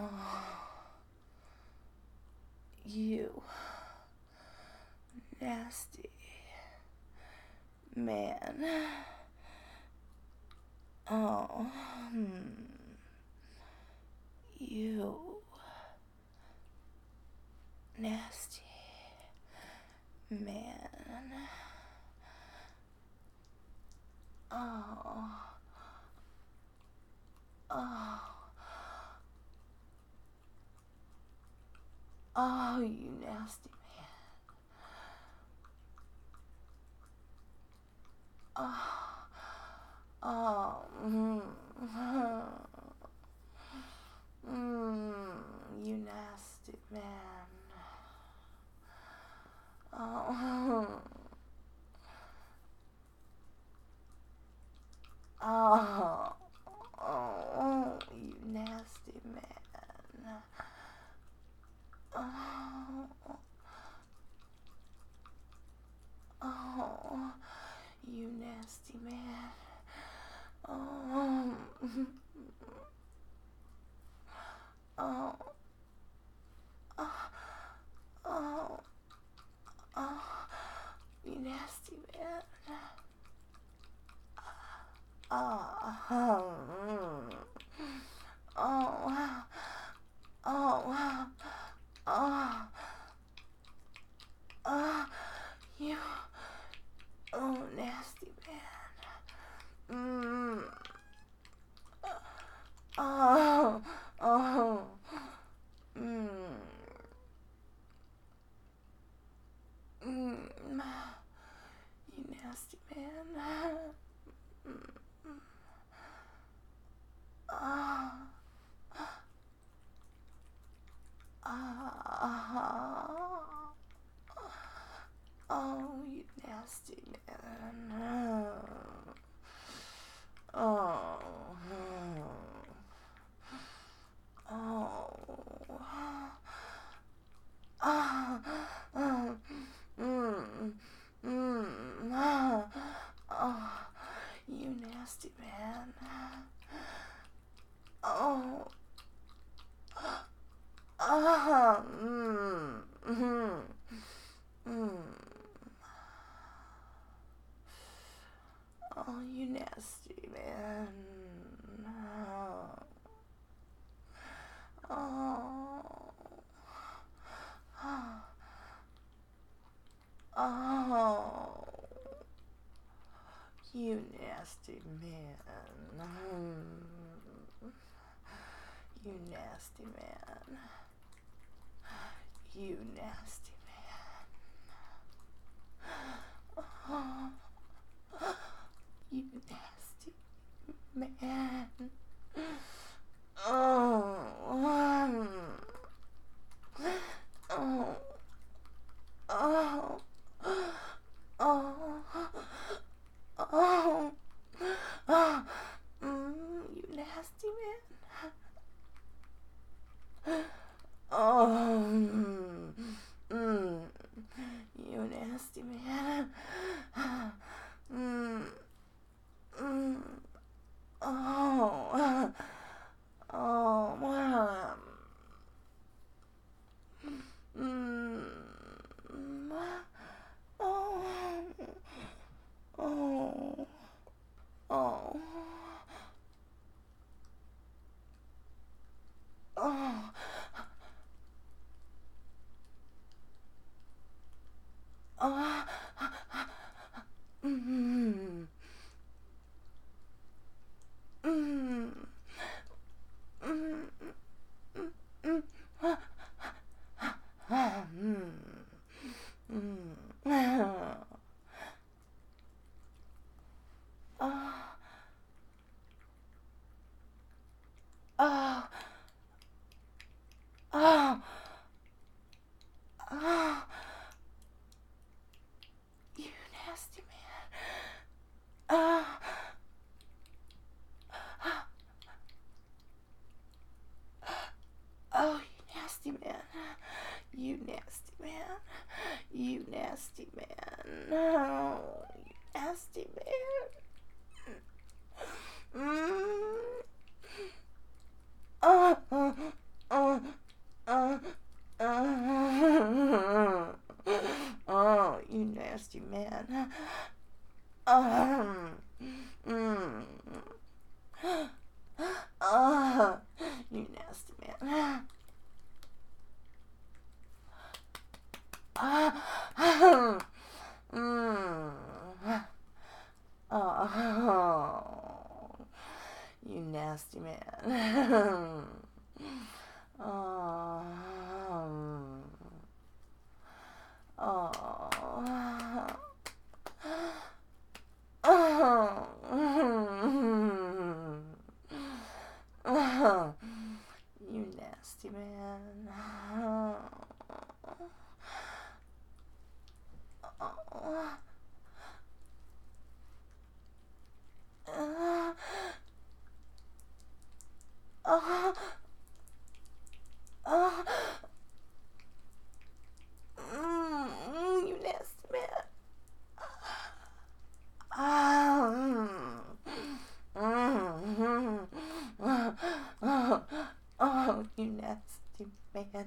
You nasty man. Oh, you nasty man. Oh, oh, oh, you nasty man. Oh, oh, you nasty man. Oh, oh, oh, you nasty man. Oh, oh, you nasty man. Oh, oh, oh, oh, oh, you nasty man. Oh, oh, oh, oh, oh, you, oh, nasty man. Oh, oh, mm, mm, you nasty man. Oh, oh, oh, you nasty man. Oh, oh, oh, oh, oh, you nasty man. Oh, oh, oh, you nasty man. Oh, oh, oh, you nasty man. You nasty man. You nasty man. Oh, you nasty man. Oh, oh, oh, oh, oh, oh, you nasty man. Oh, you nasty man. Mm, mm, oh, oh, mm, oh, oh, oh, oh, oh, mm, mm, mm, mm, oh, oh, oh, oh, you nasty man. Oh, Oh, you nasty man. Oh, oh, oh, you nasty man. Oh, oh, oh, you nasty man. Oh, you nasty man.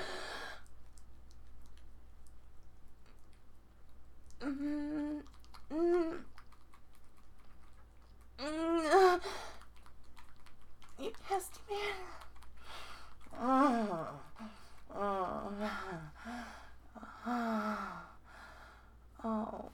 Mm, mm, you nasty man. Oh, oh, oh,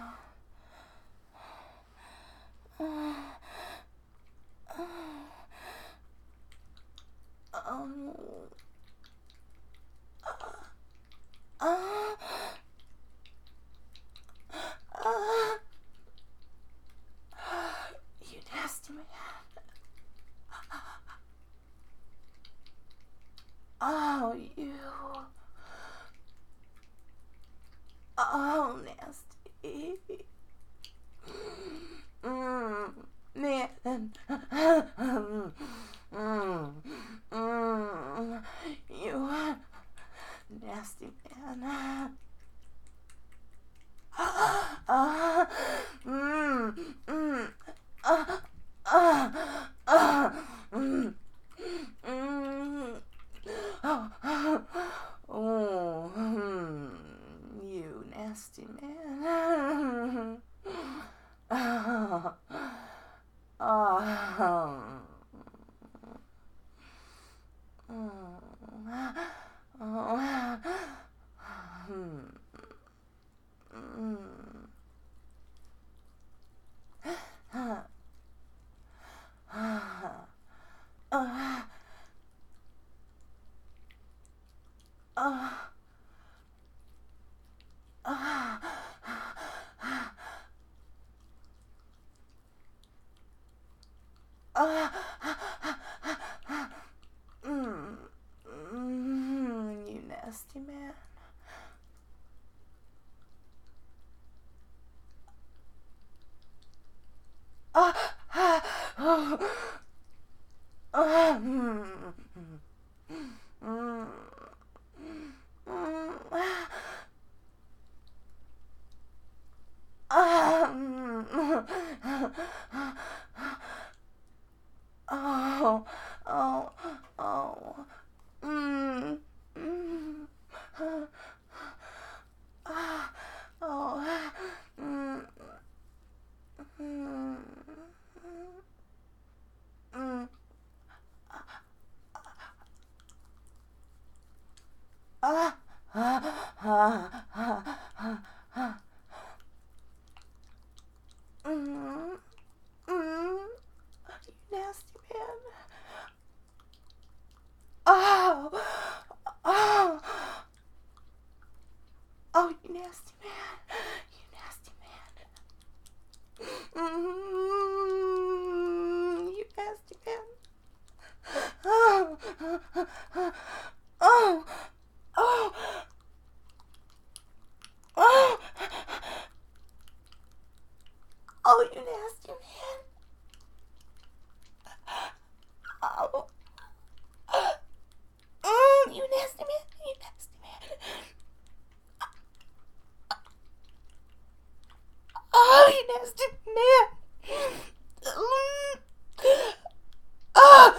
you nasty man. Oh, you. Oh, nasty. Man. You nasty man. Oh, you nasty man. Oh, oh, oh, you nasty man. Oh, oh, oh, mm, mm, oh, mm, mm, mm, ah, ah, ah, ah, ah, mm, you nasty man. Oh, oh, oh, you nasty man. You nasty man. You nasty man. Oh, oh, oh, oh, oh, you nasty man. Oh, you nasty man. You nasty man. Oh, you nasty man. Oh,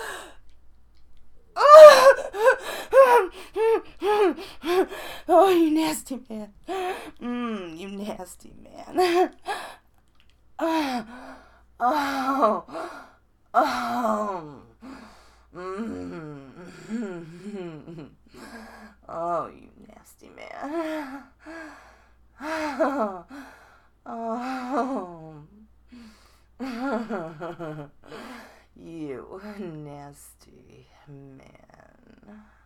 oh, you nasty man. You nasty man. Oh, oh, oh, oh, you nasty man. Oh. You nasty man.